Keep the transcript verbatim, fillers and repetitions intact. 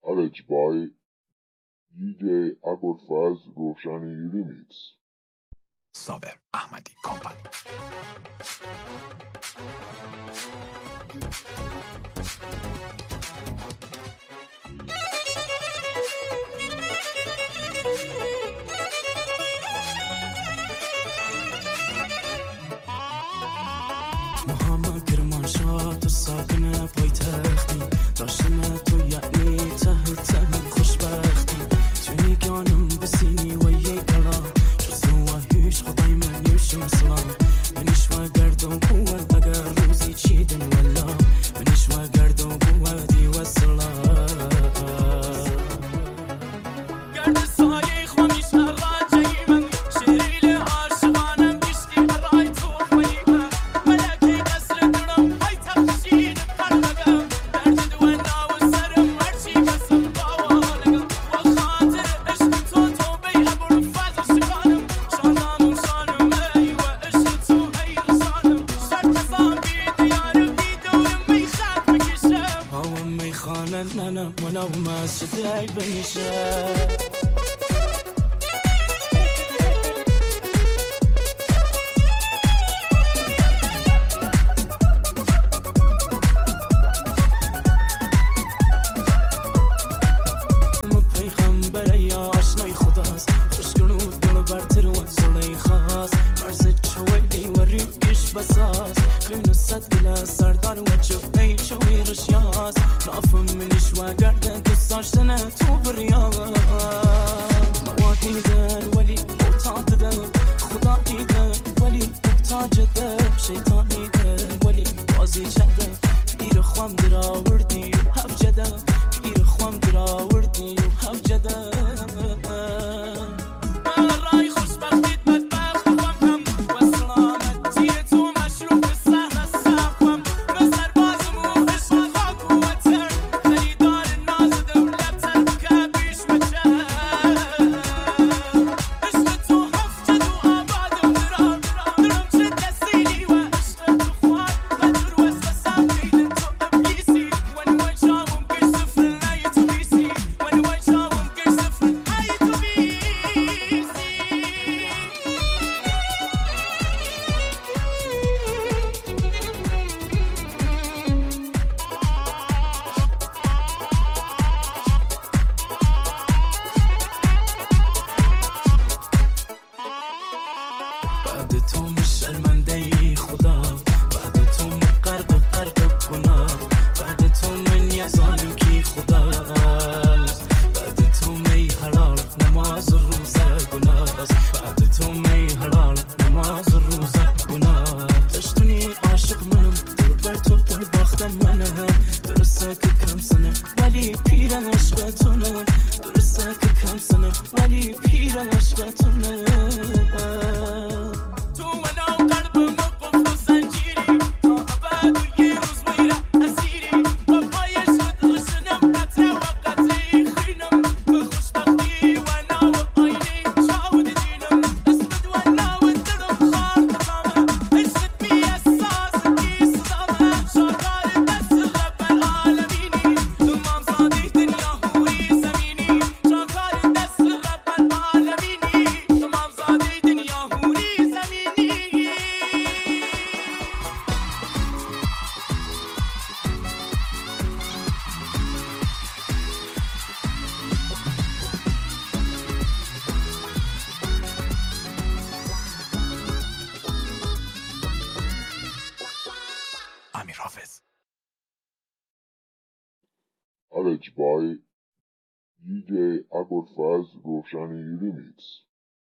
Arranged by دی جی ابوالفضل روشنی ریمیکس. صابر احمدی کامپانی. محمد کرمانشاه تو ساکن پایتختی، داشتن تو یعنی ته ته خوشبختی، تو میگانم بسینی و یک کلا جزو و هیچ خدای من نیوشم سلام منیش و گردم قوت اگر روزی چیدن ولا منیش و گردم قوتی و سلام گرد سایه خوامیش راجعی من شریل عاشقانم گشتی رای تو خمیمه ملکی قصر درم های تخشید پرمگم درد دونا و سرم هرچی بسم باوالگم و خاطر عشق تو تو بی عبر فضل شکانم شانم شانم ای و عشق تو ای رسانم شرط زابی دیارم دیدورم میخواد بکشم هاو میخانه ننم منو مسجد ای بنیشه بساس خیلی صد گله سردار و چه ای چوی رشیاس نافم منیش و گرده گستاشتنه تو بریاس مواقعی دن ولی محتاط دن خدا دیدن ولی محتاج دن شیطانی دن ولی بازی چده پیر خوام در آوردی و هف جده پیر خوام در آوردی و هف جده بعد تو شرمنده ای خدا بعد تو غرق غرق گناه بعد تو من یزانم کی خدا بعد تو می حلال نماز روزه گناه بعد تو می حلال نماز روزه گناه دشتونی عاشق منم دور بر تو در باختن منم درسته که کم سنم ولی پیرن عشقتونم درسته که کم سنم ولی پیرن عشقتونم امیر حافظ. Arranged by دی جی ابوالفضل روشنی ریمیکس.